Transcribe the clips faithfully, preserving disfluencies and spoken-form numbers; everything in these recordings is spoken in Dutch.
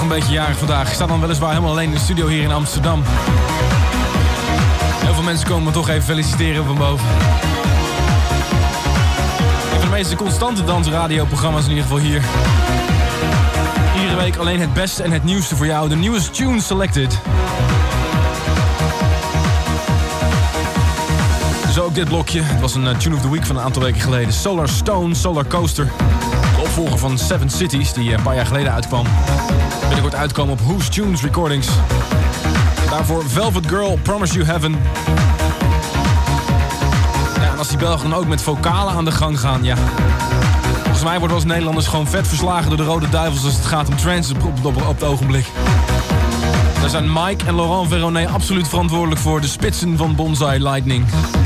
een beetje jarig vandaag. Ik sta dan weliswaar helemaal alleen in de studio hier in Amsterdam. Heel veel mensen komen me toch even feliciteren van boven. Een van de meest constante dansradioprogramma's in ieder geval hier. Iedere week alleen het beste en het nieuwste voor jou. De nieuwste tunes selected. Zo ook dit blokje. Het was een uh, Tune of the Week van een aantal weken geleden. Solar Stone, Solar Coaster. De opvolger van Seven Cities, die uh, een paar jaar geleden uitkwam. Binnenkort uitkomen op Who's Tunes Recordings. Daarvoor Velvet Girl, Promise You Heaven. Ja, en als die Belgen dan ook met vocalen aan de gang gaan, ja. Volgens mij worden we als Nederlanders gewoon vet verslagen door de Rode Duivels als het gaat om trance op, op, op, op het ogenblik. Daar zijn Mike en Laurent Veronet absoluut verantwoordelijk voor, de spitsen van Bonsai Lightning.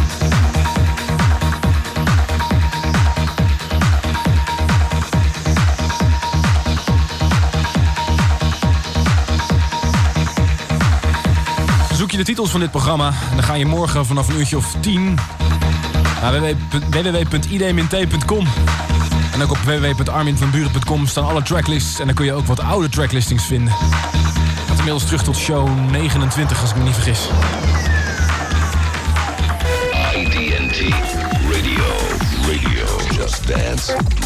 Zoek je de titels van dit programma en dan ga je morgen vanaf een uurtje of tien naar w w w punt i d min t punt com. En ook op w w w punt armin van buren punt com staan alle tracklists en dan kun je ook wat oude tracklistings vinden. Gaat inmiddels terug tot show negenentwintig als ik me niet vergis. I D N T Radio, Radio, Just Dance.